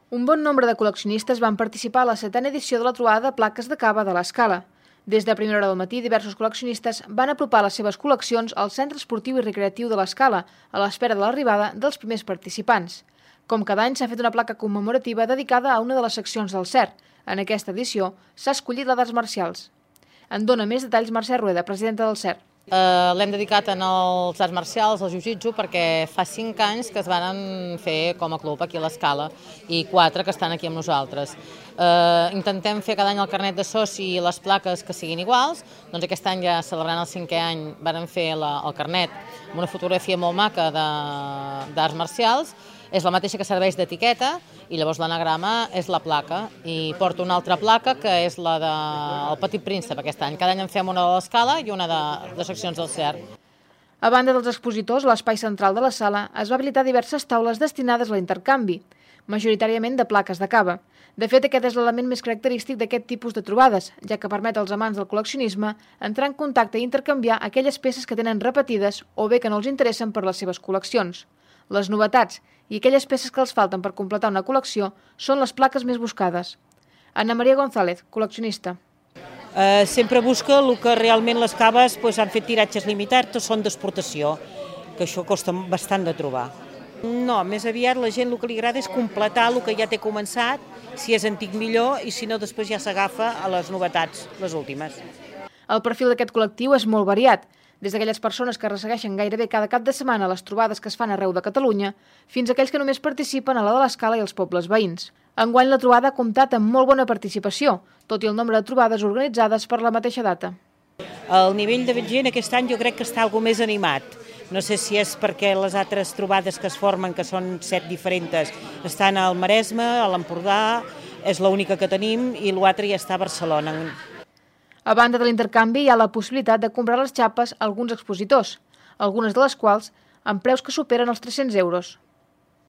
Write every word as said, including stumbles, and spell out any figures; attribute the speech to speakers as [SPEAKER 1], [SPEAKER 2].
[SPEAKER 1] Un bon nombre de col·leccionistes van participar a la setena edició de la trobada de plaques de cava de l'Escala. Des de primera hora del matí, diversos col·leccionistes van apropar les seves col·leccions al Centre Esportiu i Recreatiu de l'Escala, a l'espera de l'arribada dels primers participants. Com cada any, s'ha fet una placa commemorativa dedicada a una de les seccions del C E R. En aquesta edició s'ha escollit la d'arts marcials. En dona més detalls Mercè Rueda, presidenta del C E R.
[SPEAKER 2] Uh, L'hem dedicat als arts marcials, al jiu-jitsu, perquè fa cinc anys que es van fer com a club aquí a l'Escala i quatre que estan aquí amb nosaltres. Uh, intentem fer cada any el carnet de soci i les plaques que siguin iguals. Doncs aquest any, ja celebrant el cinquè any, vam fer la, el carnet amb una fotografia molt maca d'arts marcials. És la mateixa que serveix d'etiqueta i llavors l'anagrama és la placa. I porto una altra placa que és la del Petit Príncep aquest any. Cada any en fem una de l'Escala i una de, de seccions del C E R.
[SPEAKER 1] A banda dels expositors, a l'espai central de la sala es va habilitar diverses taules destinades a l'intercanvi, majoritàriament de plaques de cava. De fet, aquest és l'element més característic d'aquest tipus de trobades, ja que permet als amants del col·leccionisme entrar en contacte i intercanviar aquelles peces que tenen repetides o bé que no els interessen per les seves col·leccions. Les novetats i aquelles peces que els falten per completar una col·lecció són les plaques més buscades. Ana Maria González, col·leccionista.
[SPEAKER 3] Eh, sempre busca el que realment les caves pues, han fet tiratges limitats o són d'exportació, que això costa bastant de trobar. No, més aviat la gent el que li agrada és completar el que ja té començat, si és antic millor i si no després ja s'agafa a les novetats, les últimes.
[SPEAKER 1] El perfil d'aquest col·lectiu és molt variat, des d'aquelles persones que ressegueixen gairebé cada cap de setmana les trobades que es fan arreu de Catalunya, fins a aquells que només participen a la de l'Escala i els pobles veïns. Enguany la trobada ha comptat amb molt bona participació, tot i el nombre de trobades organitzades per la mateixa data.
[SPEAKER 3] El nivell de gent aquest any jo crec que està algo més animat. No sé si és perquè les altres trobades que es formen, que són set diferents, estan al Maresme, a l'Empordà, és l'única que tenim, i l'altre ja està a Barcelona.
[SPEAKER 1] A banda de l'intercanvi, hi ha la possibilitat de comprar les xapes a alguns expositors, algunes de les quals amb preus que superen els tres-cents euros.